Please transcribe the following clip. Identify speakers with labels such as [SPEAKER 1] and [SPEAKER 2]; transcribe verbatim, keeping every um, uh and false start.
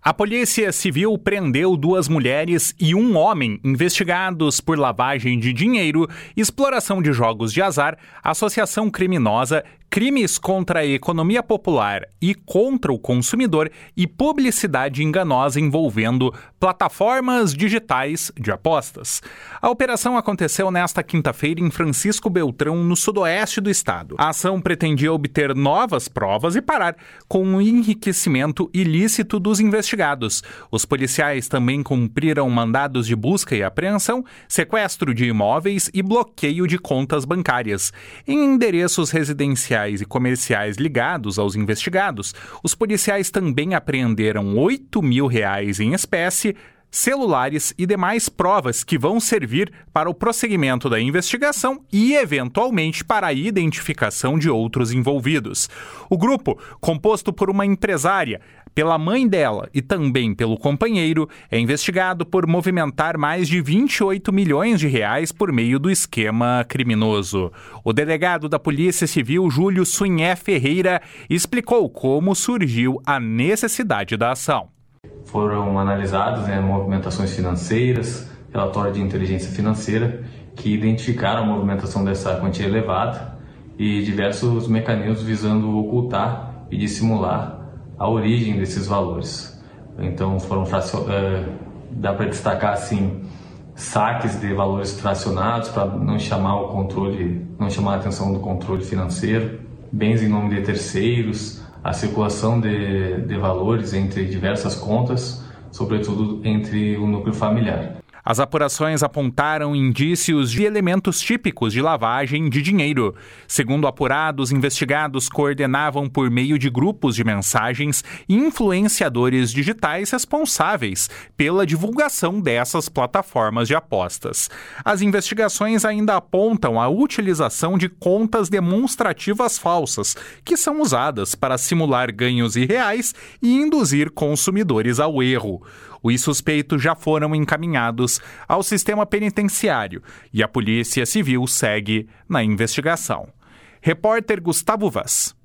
[SPEAKER 1] A Polícia Civil prendeu duas mulheres e um homem investigados por lavagem de dinheiro, exploração de jogos de azar, associação criminosa, crimes contra a economia popular e contra o consumidor e publicidade enganosa envolvendo plataformas digitais de apostas. A operação aconteceu nesta quinta-feira em Francisco Beltrão, no sudoeste do estado. A ação pretendia obter novas provas e parar com o enriquecimento ilícito dos investigados. Os policiais também cumpriram mandados de busca e apreensão, sequestro de imóveis e bloqueio de contas bancárias. Em endereços residenciais e comerciais ligados aos investigados, os policiais também apreenderam oito mil reais em espécie, celulares e demais provas que vão servir para o prosseguimento da investigação e, eventualmente, para a identificação de outros envolvidos. O grupo, composto por uma empresária, pela mãe dela e também pelo companheiro, é investigado por movimentar mais de vinte e oito milhões de reais por meio do esquema criminoso. O delegado da Polícia Civil, Júlio Sunhé Ferreira, explicou como surgiu a necessidade da ação.
[SPEAKER 2] Foram analisadas né, movimentações financeiras, relatório de inteligência financeira, que identificaram a movimentação dessa quantia elevada e diversos mecanismos visando ocultar e dissimular a origem desses valores. Então, foram é, dá para destacar assim saques de valores fracionados para não chamar o controle, não chamar a atenção do controle financeiro, bens em nome de terceiros, a circulação de, de valores entre diversas contas, sobretudo entre o núcleo familiar.
[SPEAKER 1] As apurações apontaram indícios de elementos típicos de lavagem de dinheiro. Segundo apurados, investigados coordenavam por meio de grupos de mensagens influenciadores digitais responsáveis pela divulgação dessas plataformas de apostas. As investigações ainda apontam a utilização de contas demonstrativas falsas, que são usadas para simular ganhos irreais e induzir consumidores ao erro. Os suspeitos já foram encaminhados ao sistema penitenciário e a Polícia Civil segue na investigação. Repórter Gustavo Vaz.